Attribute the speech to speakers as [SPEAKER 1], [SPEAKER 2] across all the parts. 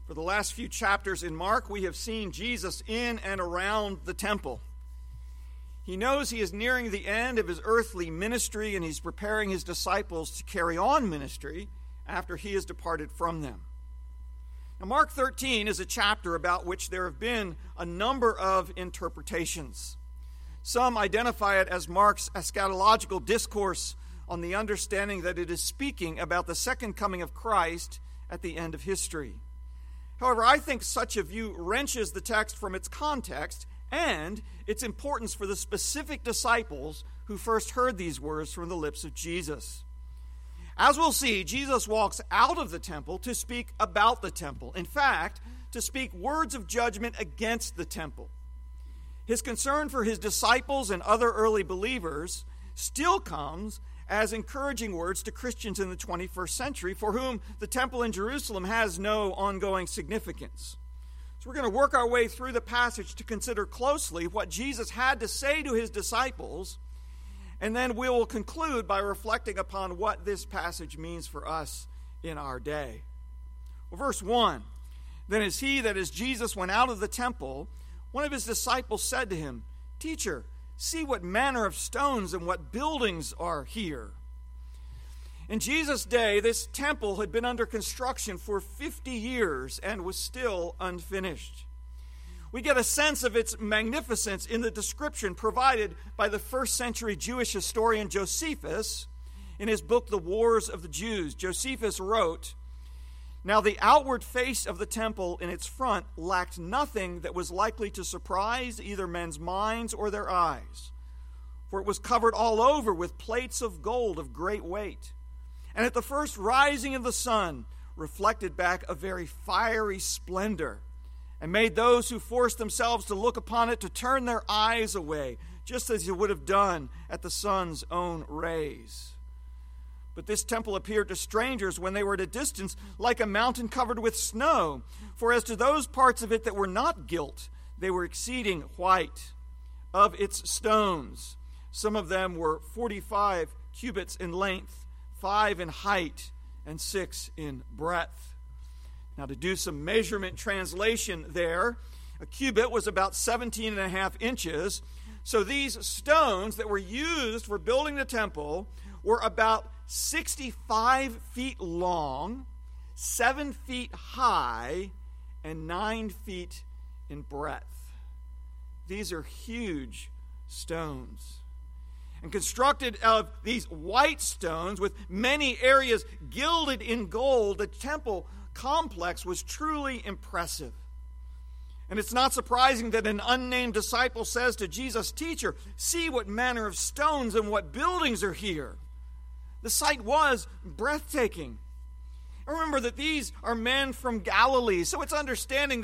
[SPEAKER 1] For the last few chapters in Mark, we have seen Jesus in and around the temple. He knows he is nearing the end of his earthly ministry, and he's preparing his disciples to carry on ministry after he has departed from them. Now, Mark 13 is a chapter about which there have been a number of interpretations. Some identify it as Mark's eschatological discourse on the understanding that it is speaking about the second coming of Christ at the end of history. However, I think such a view wrenches the text from its context and its importance for the specific disciples who first heard these words from the lips of Jesus. As we'll see, Jesus walks out of the temple to speak about the temple. In fact, to speak words of judgment against the temple. His concern for his disciples and other early believers still comes as encouraging words to Christians in the 21st century for whom the temple in Jerusalem has no ongoing significance. So we're going to work our way through the passage to consider closely what Jesus had to say to his disciples, and then we will conclude by reflecting upon what this passage means for us in our day. Well, verse 1, "Then as he," that is Jesus, "went out of the temple, one of his disciples said to him, 'Teacher, see what manner of stones and what buildings are here.'" In Jesus' day, this temple had been under construction for 50 years and was still unfinished. We get a sense of its magnificence in the description provided by the first century Jewish historian Josephus in his book, The Wars of the Jews. Josephus wrote, "Now the outward face of the temple in its front lacked nothing that was likely to surprise either men's minds or their eyes, for it was covered all over with plates of gold of great weight, and at the first rising of the sun reflected back a very fiery splendor, and made those who forced themselves to look upon it to turn their eyes away, just as you would have done at the sun's own rays. But this temple appeared to strangers when they were at a distance like a mountain covered with snow. For as to those parts of it that were not gilt, they were exceeding white. Of its stones, some of them were 45 cubits in length, 5 in height, and 6 in breadth." Now, to do some measurement translation there, a cubit was about 17 and a half inches. So these stones that were used for building the temple were about 65 feet long, 7 feet high, and 9 feet in breadth. These are huge stones. And constructed of these white stones with many areas gilded in gold, the temple complex was truly impressive. And it's not surprising that an unnamed disciple says to Jesus, "Teacher, see what manner of stones and what buildings are here." The sight was breathtaking. And remember that these are men from Galilee, so it's understandable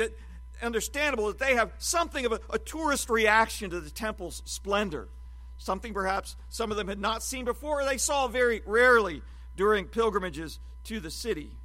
[SPEAKER 1] that they have something of a tourist reaction to the temple's splendor. Something perhaps some of them had not seen before, or they saw very rarely during pilgrimages to the city.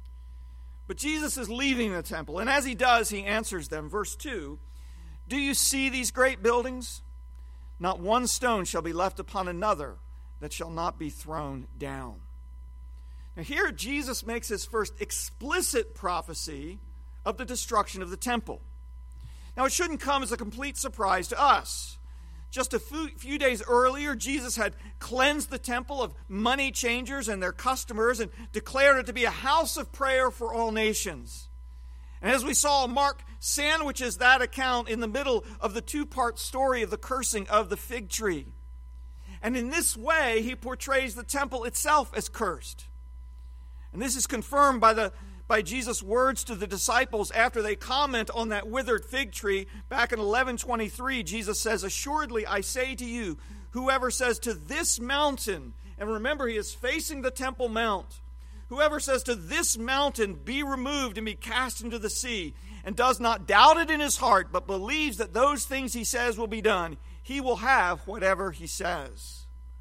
[SPEAKER 1] But Jesus is leaving the temple, and as he does, he answers them. Verse 2, "Do you see these great buildings? Not one stone shall be left upon another that shall not be thrown down." Now here Jesus makes his first explicit prophecy of the destruction of the temple. Now it shouldn't come as a complete surprise to us. Just a few days earlier, Jesus had cleansed the temple of money changers and their customers and declared it to be a house of prayer for all nations. And as we saw, Mark sandwiches that account in the middle of the two-part story of the cursing of the fig tree. And in this way, he portrays the temple itself as cursed. And this is confirmed by Jesus' words to the disciples after they comment on that withered fig tree. Back in 11:23, Jesus says, "Assuredly, I say to you, whoever says to this mountain," and remember, he is facing the Temple Mount, "whoever says to this mountain, be removed and be cast into the sea, and does not doubt it in his heart, but believes that those things he says will be done, he will have whatever he says."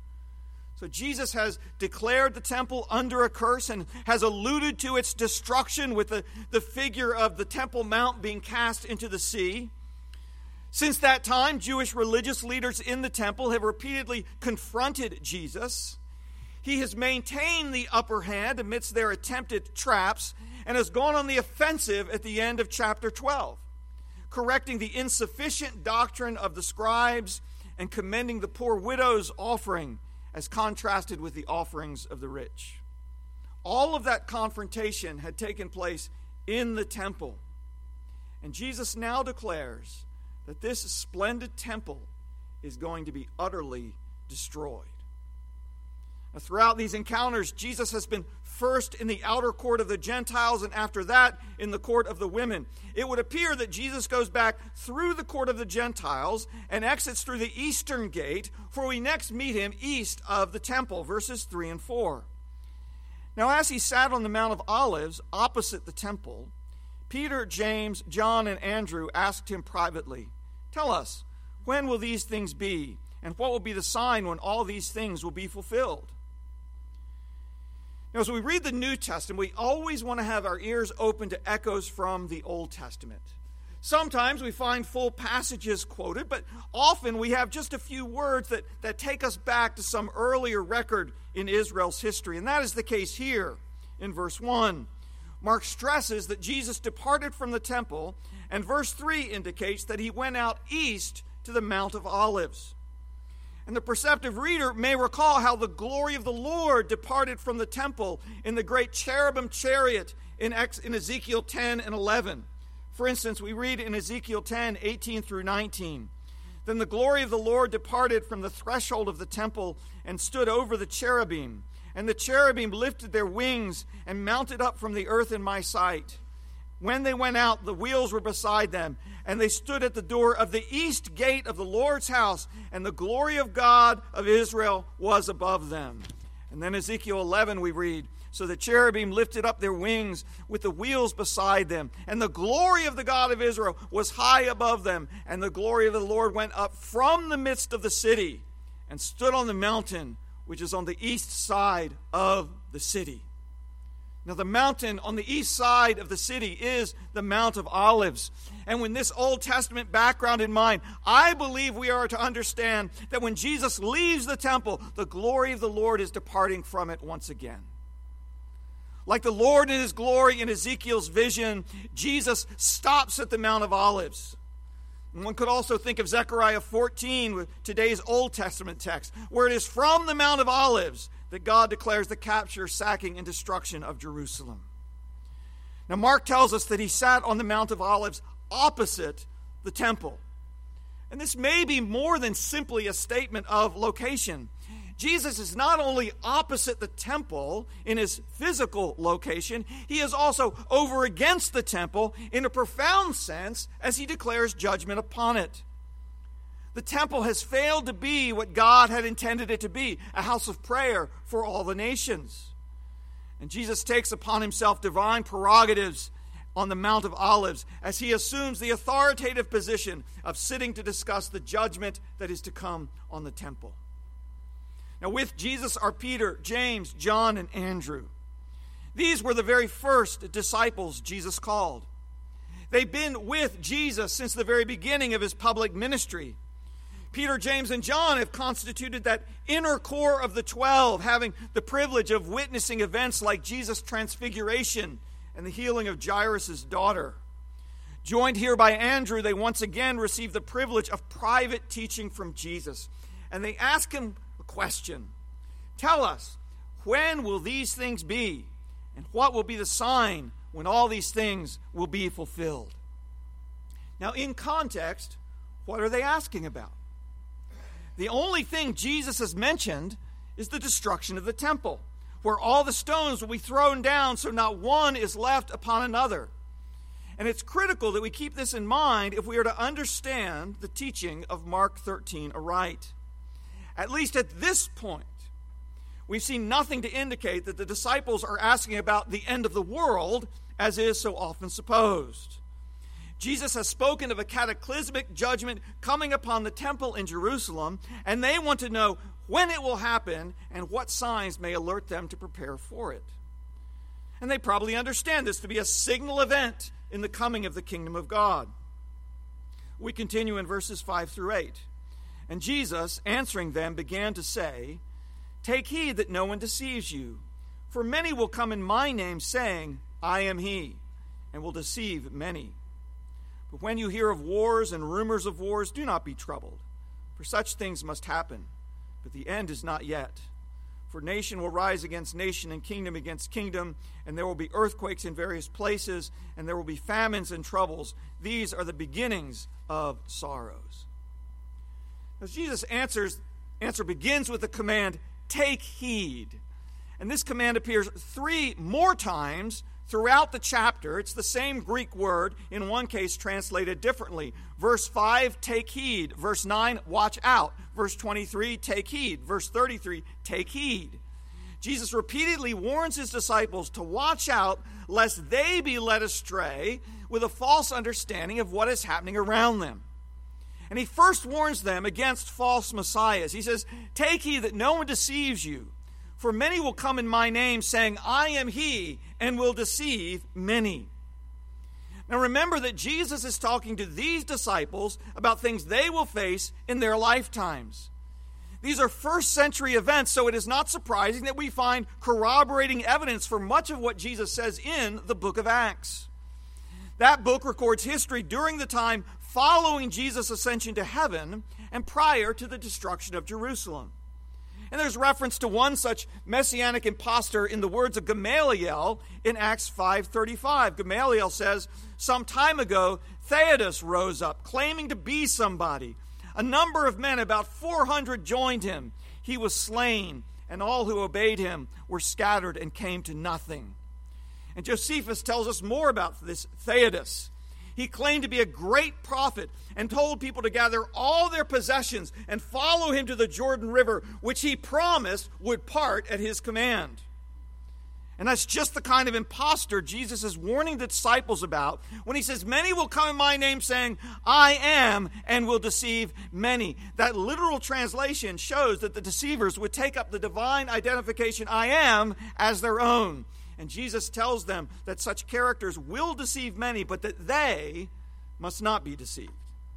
[SPEAKER 1] So Jesus has declared the temple under a curse and has alluded to its destruction with the figure of the Temple Mount being cast into the sea. Since that time, Jewish religious leaders in the temple have repeatedly confronted Jesus. He has maintained the upper hand amidst their attempted traps, and has gone on the offensive at the end of chapter 12, correcting the insufficient doctrine of the scribes and commending the poor widow's offering as contrasted with the offerings of the rich. All of that confrontation had taken place in the temple. And Jesus now declares that this splendid temple is going to be utterly destroyed. Now, throughout these encounters, Jesus has been first in the outer court of the Gentiles and after that in the court of the women. It would appear that Jesus goes back through the court of the Gentiles and exits through the eastern gate, for we next meet him east of the temple, verses 3 and 4. Now, as he sat on the Mount of Olives opposite the temple, Peter, James, John, and Andrew asked him privately, "Tell us, when will these things be, and what will be the sign when all these things will be fulfilled?" Now, as we read the New Testament, we always want to have our ears open to echoes from the Old Testament. Sometimes we find full passages quoted, but often we have just a few words that take us back to some earlier record in Israel's history. And that is the case here in verse 1. Mark stresses that Jesus departed from the temple, and verse 3 indicates that he went out east to the Mount of Olives. And the perceptive reader may recall how the glory of the Lord departed from the temple in the great cherubim chariot in Ezekiel 10 and 11. For instance, we read in Ezekiel 10, 18 through 19, "Then the glory of the Lord departed from the threshold of the temple and stood over the cherubim. And the cherubim lifted their wings and mounted up from the earth in my sight. When they went out, the wheels were beside them, and they stood at the door of the east gate of the Lord's house, and the glory of God of Israel was above them." And then Ezekiel 11 we read, "So the cherubim lifted up their wings with the wheels beside them, and the glory of the God of Israel was high above them, and the glory of the Lord went up from the midst of the city and stood on the mountain which is on the east side of the city." Now, the mountain on the east side of the city is the Mount of Olives. And with this Old Testament background in mind, I believe we are to understand that when Jesus leaves the temple, the glory of the Lord is departing from it once again. Like the Lord in his glory in Ezekiel's vision, Jesus stops at the Mount of Olives. And one could also think of Zechariah 14 with today's Old Testament text, where it is from the Mount of Olives that God declares the capture, sacking, and destruction of Jerusalem. Now, Mark tells us that he sat on the Mount of Olives opposite the temple. And this may be more than simply a statement of location. Jesus is not only opposite the temple in his physical location, he is also over against the temple in a profound sense as he declares judgment upon it. The temple has failed to be what God had intended it to be, a house of prayer for all the nations. And Jesus takes upon himself divine prerogatives on the Mount of Olives as he assumes the authoritative position of sitting to discuss the judgment that is to come on the temple. Now, with Jesus are Peter, James, John, and Andrew. These were the very first disciples Jesus called. They've been with Jesus since the very beginning of his public ministry. Peter, James, and John have constituted that inner core of the 12, having the privilege of witnessing events like Jesus' transfiguration and the healing of Jairus' daughter. Joined here by Andrew, they once again receive the privilege of private teaching from Jesus. And they ask him a question. "Tell us, when will these things be? And what will be the sign when all these things will be fulfilled?" Now, in context, what are they asking about? The only thing Jesus has mentioned is the destruction of the temple, where all the stones will be thrown down so not one is left upon another. And it's critical that we keep this in mind if we are to understand the teaching of Mark 13 aright. At least at this point, we've seen nothing to indicate that the disciples are asking about the end of the world, as is so often supposed. Jesus has spoken of a cataclysmic judgment coming upon the temple in Jerusalem, and they want to know when it will happen and what signs may alert them to prepare for it. And they probably understand this to be a signal event in the coming of the kingdom of God. We continue in verses 5 through 8. "And Jesus, answering them, began to say, 'Take heed that no one deceives you. For many will come in my name, saying, I am he, and will deceive many. But when you hear of wars and rumors of wars, do not be troubled, for such things must happen, but the end is not yet. For nation will rise against nation and kingdom against kingdom, and there will be earthquakes in various places, and there will be famines and troubles. These are the beginnings of sorrows. As Jesus' answer begins with the command, take heed. And this command appears 3 more times throughout the chapter. It's the same Greek word, in one case translated differently. Verse 5, take heed. Verse 9, watch out. Verse 23, take heed. Verse 33, take heed. Jesus repeatedly warns his disciples to watch out lest they be led astray with a false understanding of what is happening around them. And he first warns them against false messiahs. He says, take heed that no one deceives you. For many will come in my name, saying, I am he, and will deceive many. Now remember that Jesus is talking to these disciples about things they will face in their lifetimes. These are first century events, so it is not surprising that we find corroborating evidence for much of what Jesus says in the book of Acts. That book records history during the time following Jesus' ascension to heaven and prior to the destruction of Jerusalem. And there's reference to one such messianic impostor in the words of Gamaliel in Acts 5:35. Gamaliel says, some time ago, Theudas rose up, claiming to be somebody. A number of men, about 400, joined him. He was slain, and all who obeyed him were scattered and came to nothing. And Josephus tells us more about this Theudas. He claimed to be a great prophet and told people to gather all their possessions and follow him to the Jordan River, which he promised would part at his command. And that's just the kind of impostor Jesus is warning the disciples about when he says, many will come in my name saying, I am, and will deceive many. That literal translation shows that the deceivers would take up the divine identification, I am, as their own. And Jesus tells them that such characters will deceive many, but that they must not be deceived.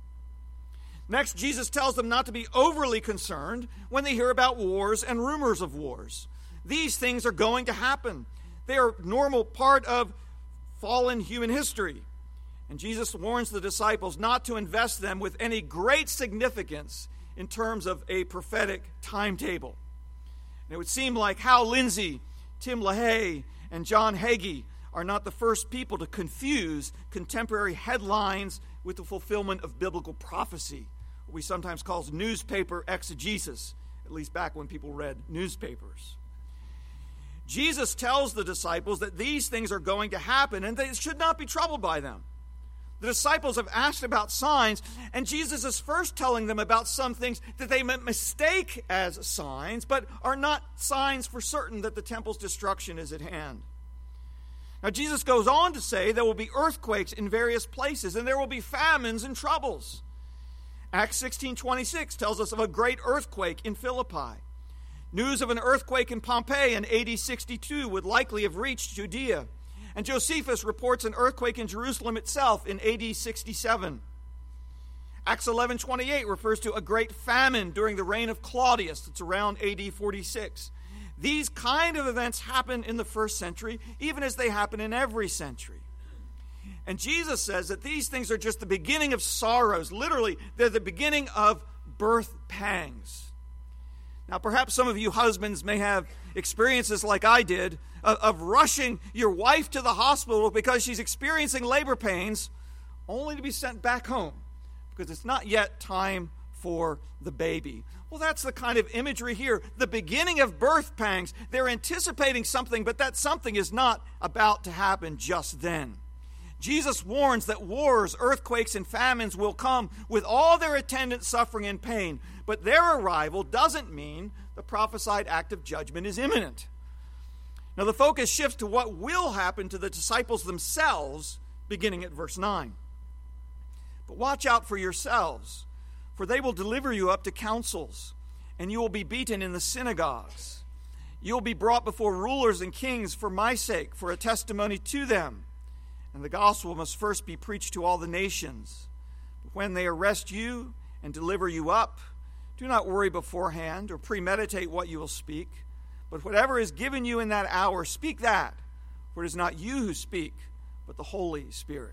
[SPEAKER 1] Next, Jesus tells them not to be overly concerned when they hear about wars and rumors of wars. These things are going to happen. They are a normal part of fallen human history. And Jesus warns the disciples not to invest them with any great significance in terms of a prophetic timetable. And it would seem like Hal Lindsey, Tim LaHaye, and John Hagee are not the first people to confuse contemporary headlines with the fulfillment of biblical prophecy, what we sometimes call newspaper exegesis, at least back when people read newspapers. Jesus tells the disciples that these things are going to happen and they should not be troubled by them. The disciples have asked about signs, and Jesus is first telling them about some things that they mistake as signs, but are not signs for certain that the temple's destruction is at hand. Now, Jesus goes on to say there will be earthquakes in various places, and there will be famines and troubles. Acts 16:26 tells us of a great earthquake in Philippi. News of an earthquake in Pompeii in AD 62 would likely have reached Judea. And Josephus reports an earthquake in Jerusalem itself in AD 67. Acts 11:28 refers to a great famine during the reign of Claudius. It's around AD 46. These kind of events happen in the first century, even as they happen in every century. And Jesus says that these things are just the beginning of sorrows. Literally, they're the beginning of birth pangs. Now, perhaps some of you husbands may have experiences like I did of rushing your wife to the hospital because she's experiencing labor pains, only to be sent back home because it's not yet time for the baby. Well, that's the kind of imagery here. The beginning of birth pangs. They're anticipating something, but that something is not about to happen just then. Jesus warns that wars, earthquakes, and famines will come with all their attendant suffering and pain, but their arrival doesn't mean the prophesied act of judgment is imminent. Now, the focus shifts to what will happen to the disciples themselves, beginning at verse 9. But watch out for yourselves, for they will deliver you up to councils, and you will be beaten in the synagogues. You will be brought before rulers and kings for my sake, for a testimony to them. And the gospel must first be preached to all the nations. But when they arrest you and deliver you up, do not worry beforehand or premeditate what you will speak. But whatever is given you in that hour, speak that, for For it is not you who speak, but the Holy Spirit.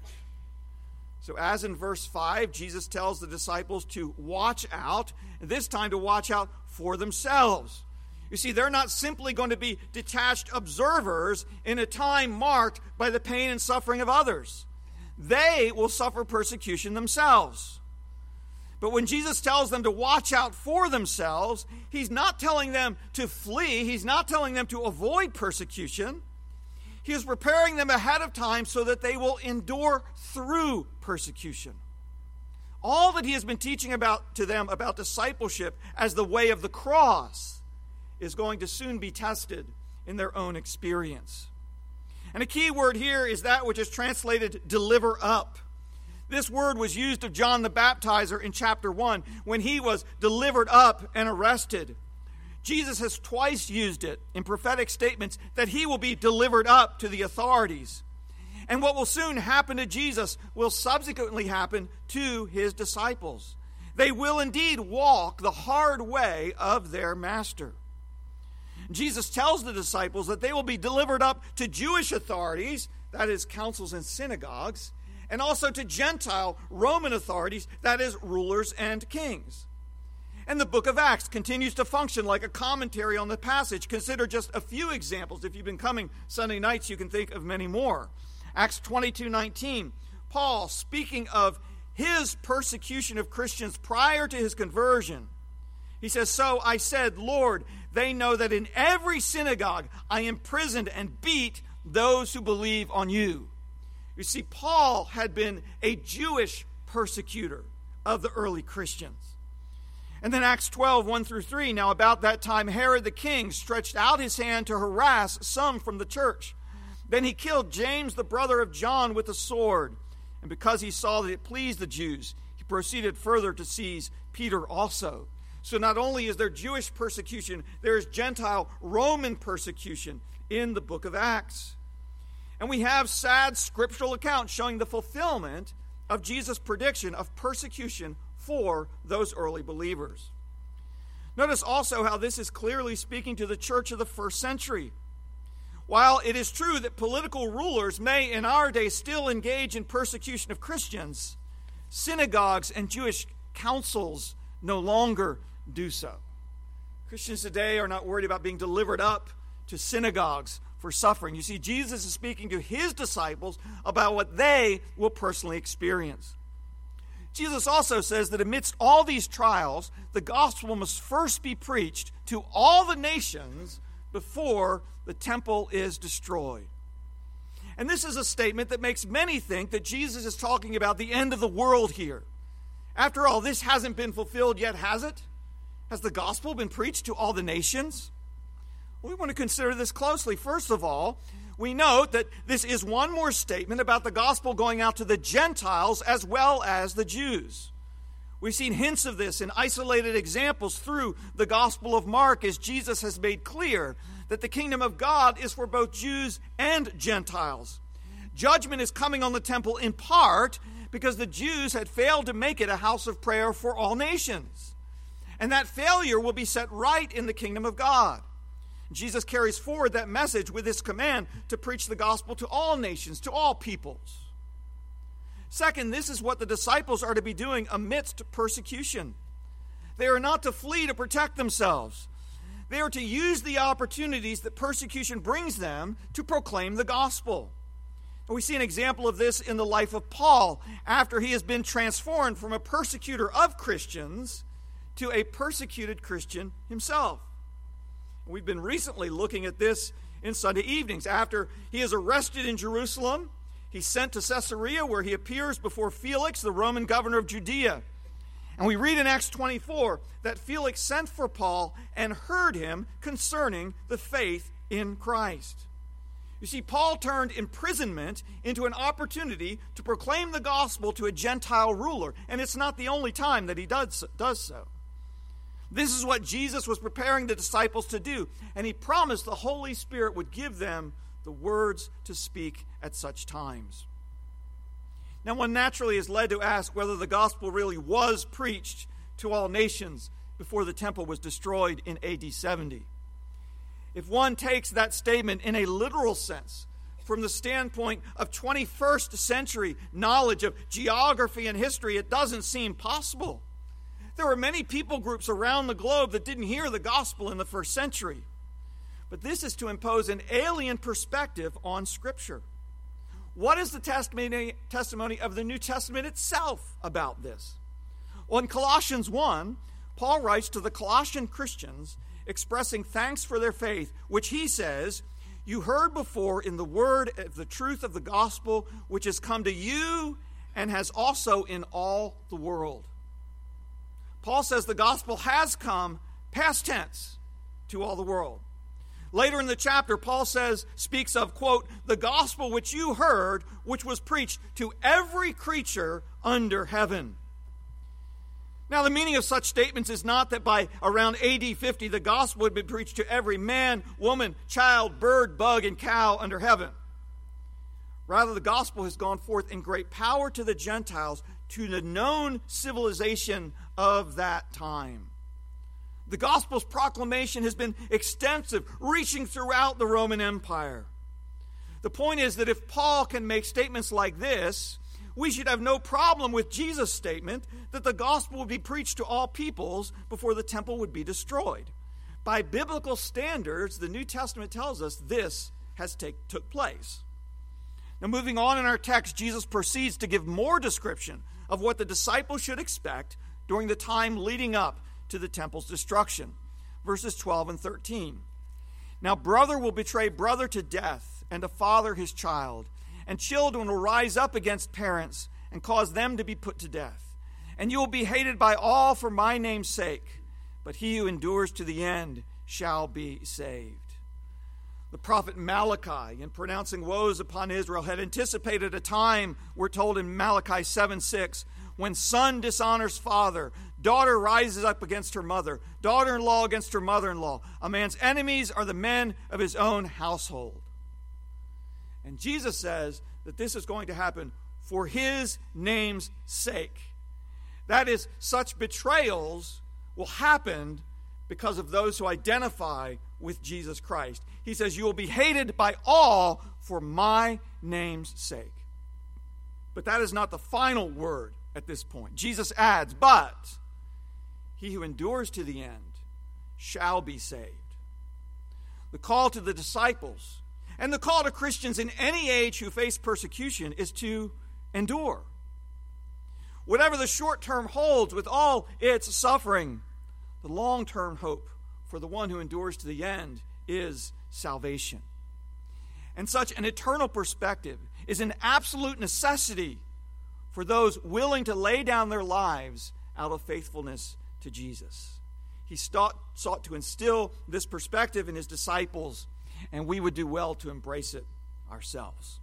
[SPEAKER 1] So as in verse 5, Jesus tells the disciples to watch out, and this time to watch out for themselves. You see, they're not simply going to be detached observers in a time marked by the pain and suffering of others. They will suffer persecution themselves. But when Jesus tells them to watch out for themselves, he's not telling them to flee. He's not telling them to avoid persecution. He is preparing them ahead of time so that they will endure through persecution. All that he has been teaching to them about discipleship as the way of the cross is going to soon be tested in their own experience. And a key word here is that which is translated deliver up. This word was used of John the Baptizer in chapter 1 when he was delivered up and arrested. Jesus has twice used it in prophetic statements that he will be delivered up to the authorities. And what will soon happen to Jesus will subsequently happen to his disciples. They will indeed walk the hard way of their master. Jesus tells the disciples that they will be delivered up to Jewish authorities, that is, councils and synagogues, and also to Gentile Roman authorities, that is, rulers and kings. And the book of Acts continues to function like a commentary on the passage. Consider just a few examples. If you've been coming Sunday nights, you can think of many more. Acts 22:19, Paul, speaking of his persecution of Christians prior to his conversion, he says, "So I said, Lord, they know that in every synagogue I imprisoned and beat those who believe on you." You see, Paul had been a Jewish persecutor of the early Christians. And then Acts 12:1-3, now about that time Herod the king stretched out his hand to harass some from the church. Then he killed James, the brother of John, with a sword. And because he saw that it pleased the Jews, he proceeded further to seize Peter also. So not only is there Jewish persecution, there is Gentile Roman persecution in the book of Acts. And we have sad scriptural accounts showing the fulfillment of Jesus' prediction of persecution for those early believers. Notice also how this is clearly speaking to the church of the first century. While it is true that political rulers may in our day still engage in persecution of Christians, synagogues and Jewish councils no longer do so. Christians today are not worried about being delivered up to synagogues for suffering. You see, Jesus is speaking to his disciples about what they will personally experience. Jesus also says that amidst all these trials, the gospel must first be preached to all the nations before the temple is destroyed. And this is a statement that makes many think that Jesus is talking about the end of the world here. After all, this hasn't been fulfilled yet, has it? Has the gospel been preached to all the nations? We want to consider this closely. First of all, we note that this is one more statement about the gospel going out to the Gentiles as well as the Jews. We've seen hints of this in isolated examples through the Gospel of Mark, as Jesus has made clear that the kingdom of God is for both Jews and Gentiles. Judgment is coming on the temple in part because the Jews had failed to make it a house of prayer for all nations. And that failure will be set right in the kingdom of God. Jesus carries forward that message with this command to preach the gospel to all nations, to all peoples. Second, this is what the disciples are to be doing amidst persecution. They are not to flee to protect themselves. They are to use the opportunities that persecution brings them to proclaim the gospel. And we see an example of this in the life of Paul after he has been transformed from a persecutor of Christians to a persecuted Christian himself. We've been recently looking at this in Sunday evenings. After he is arrested in Jerusalem, he's sent to Caesarea, where he appears before Felix, the Roman governor of Judea. And we read in Acts 24 that Felix sent for Paul and heard him concerning the faith in Christ. You see, Paul turned imprisonment into an opportunity to proclaim the gospel to a Gentile ruler, and it's not the only time that he does so. This is what Jesus was preparing the disciples to do, and he promised the Holy Spirit would give them the words to speak at such times. Now, one naturally is led to ask whether the gospel really was preached to all nations before the temple was destroyed in AD 70. If one takes that statement in a literal sense, from the standpoint of 21st century knowledge of geography and history, it doesn't seem possible. There were many people groups around the globe that didn't hear the gospel in the first century. But this is to impose an alien perspective on Scripture. What is the testimony of the New Testament itself about this? Well, in Colossians 1, Paul writes to the Colossian Christians, expressing thanks for their faith, which he says, "You heard before in the word of the truth of the gospel, which has come to you and has also in all the world." Paul says the gospel has come, past tense, to all the world. Later in the chapter, Paul speaks of, quote, "the gospel which you heard, which was preached to every creature under heaven." Now, the meaning of such statements is not that by around AD 50, the gospel would be preached to every man, woman, child, bird, bug, and cow under heaven. Rather, the gospel has gone forth in great power to the Gentiles, to the known civilization of that time. The gospel's proclamation has been extensive, reaching throughout the Roman Empire. The point is that if Paul can make statements like this, we should have no problem with Jesus' statement that the gospel would be preached to all peoples before the temple would be destroyed. By biblical standards, the New Testament tells us this took place. Now, moving on in our text, Jesus proceeds to give more description of what the disciples should expect during the time leading up to the temple's destruction. Verses 12 and 13. "Now brother will betray brother to death, and a father his child. And children will rise up against parents and cause them to be put to death. And you will be hated by all for my name's sake, but he who endures to the end shall be saved." The prophet Malachi, in pronouncing woes upon Israel, had anticipated a time, we're told in Malachi 7:6, when son dishonors father, daughter rises up against her mother, daughter-in-law against her mother-in-law. A man's enemies are the men of his own household. And Jesus says that this is going to happen for his name's sake. That is, such betrayals will happen because of those who identify with Jesus Christ. He says, "You will be hated by all for my name's sake." But that is not the final word at this point. Jesus adds, "But he who endures to the end shall be saved." The call to the disciples and the call to Christians in any age who face persecution is to endure. Whatever the short term holds with all its suffering, the long-term hope for the one who endures to the end is salvation. And such an eternal perspective is an absolute necessity for those willing to lay down their lives out of faithfulness to Jesus. He sought to instill this perspective in his disciples, and we would do well to embrace it ourselves.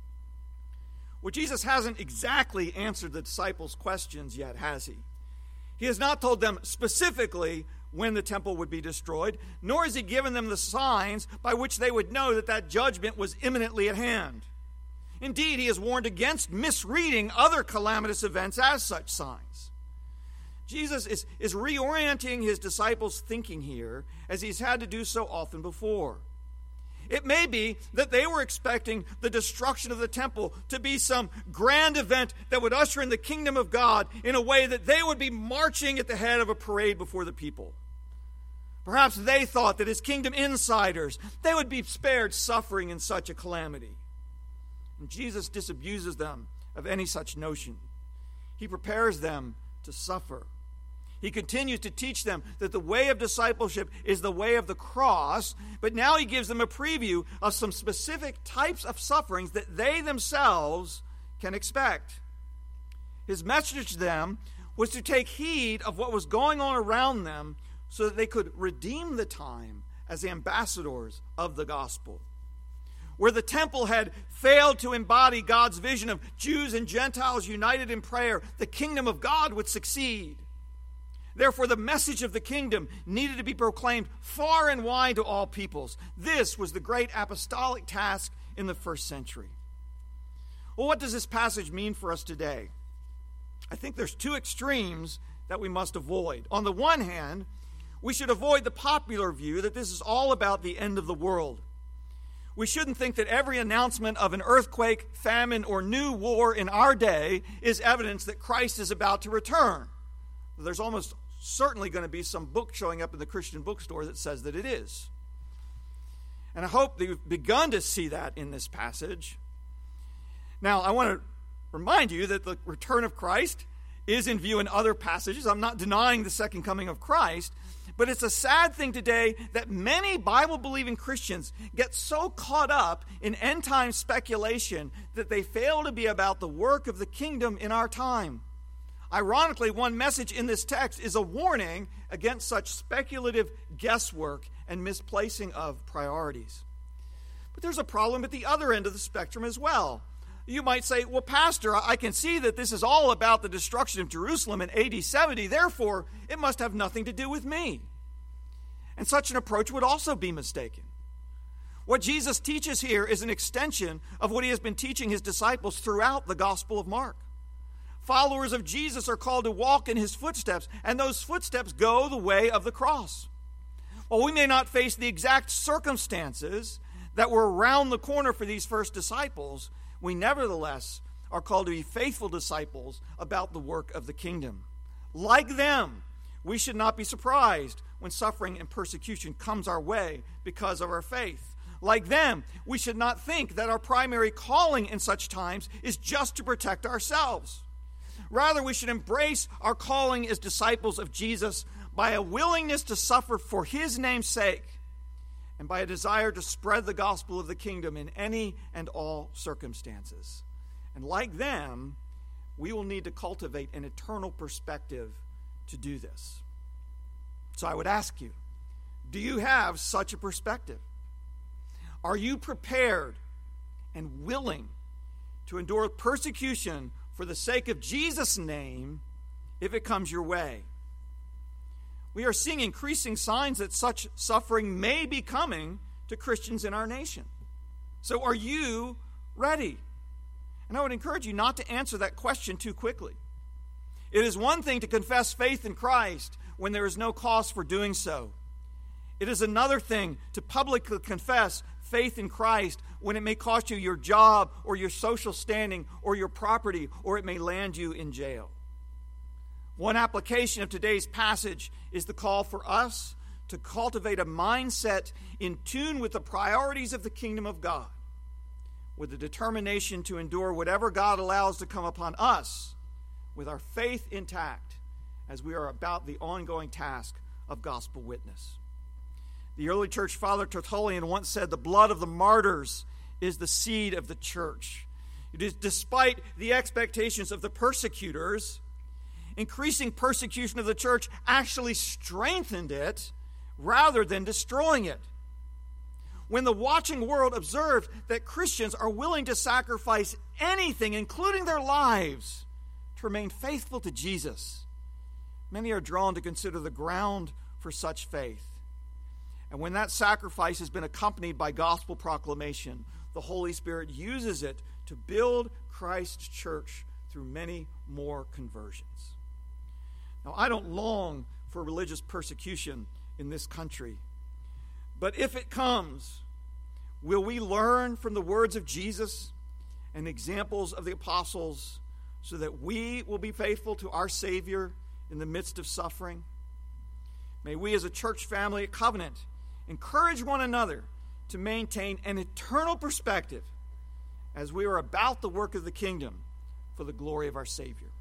[SPEAKER 1] Well, Jesus hasn't exactly answered the disciples' questions yet, has he? He has not told them specifically when the temple would be destroyed, nor has he given them the signs by which they would know that that judgment was imminently at hand. Indeed, he has warned against misreading other calamitous events as such signs. Jesus is reorienting his disciples' thinking here, as he's had to do so often before. It may be that they were expecting the destruction of the temple to be some grand event that would usher in the kingdom of God in a way that they would be marching at the head of a parade before the people. Perhaps they thought that as kingdom insiders, they would be spared suffering in such a calamity. And Jesus disabuses them of any such notion. He prepares them to suffer. He continues to teach them that the way of discipleship is the way of the cross, but now he gives them a preview of some specific types of sufferings that they themselves can expect. His message to them was to take heed of what was going on around them so that they could redeem the time as ambassadors of the gospel. Where the temple had failed to embody God's vision of Jews and Gentiles united in prayer, the kingdom of God would succeed. Therefore, the message of the kingdom needed to be proclaimed far and wide to all peoples. This was the great apostolic task in the first century. Well, what does this passage mean for us today? I think there's two extremes that we must avoid. On the one hand, we should avoid the popular view that this is all about the end of the world. We shouldn't think that every announcement of an earthquake, famine, or new war in our day is evidence that Christ is about to return. There's almost certainly going to be some book showing up in the Christian bookstore that says that it is. And I hope that you've begun to see that in this passage. Now, I want to remind you that the return of Christ is in view in other passages. I'm not denying the second coming of Christ, but it's a sad thing today that many Bible-believing Christians get so caught up in end-time speculation that they fail to be about the work of the kingdom in our time. Ironically, one message in this text is a warning against such speculative guesswork and misplacing of priorities. But there's a problem at the other end of the spectrum as well. You might say, well, Pastor, I can see that this is all about the destruction of Jerusalem in AD 70, therefore it must have nothing to do with me. And such an approach would also be mistaken. What Jesus teaches here is an extension of what he has been teaching his disciples throughout the Gospel of Mark. Followers of Jesus are called to walk in his footsteps, and those footsteps go the way of the cross. While we may not face the exact circumstances that were around the corner for these first disciples, we nevertheless are called to be faithful disciples about the work of the kingdom. Like them, we should not be surprised when suffering and persecution comes our way because of our faith. Like them, we should not think that our primary calling in such times is just to protect ourselves. Rather, we should embrace our calling as disciples of Jesus by a willingness to suffer for his name's sake and by a desire to spread the gospel of the kingdom in any and all circumstances. And like them, we will need to cultivate an eternal perspective to do this. So I would ask you, do you have such a perspective? Are you prepared and willing to endure persecution for the sake of Jesus' name if it comes your way? We are seeing increasing signs that such suffering may be coming to Christians in our nation. So are you ready? And I would encourage you not to answer that question too quickly. It is one thing to confess faith in Christ when there is no cause for doing so. It is another thing to publicly confess faith in Christ when it may cost you your job or your social standing or your property, or it may land you in jail. One application of today's passage is the call for us to cultivate a mindset in tune with the priorities of the kingdom of God, with the determination to endure whatever God allows to come upon us, with our faith intact as we are about the ongoing task of gospel witness. The early church father Tertullian once said, "The blood of the martyrs is the seed of the church." It is despite the expectations of the persecutors, increasing persecution of the church actually strengthened it rather than destroying it. When the watching world observed that Christians are willing to sacrifice anything, including their lives, to remain faithful to Jesus, many are drawn to consider the ground for such faith. And when that sacrifice has been accompanied by gospel proclamation, the Holy Spirit uses it to build Christ's church through many more conversions. Now, I don't long for religious persecution in this country, but if it comes, will we learn from the words of Jesus and examples of the apostles so that we will be faithful to our Savior in the midst of suffering? May we as a church family at Covenant encourage one another to maintain an eternal perspective as we are about the work of the kingdom for the glory of our Savior.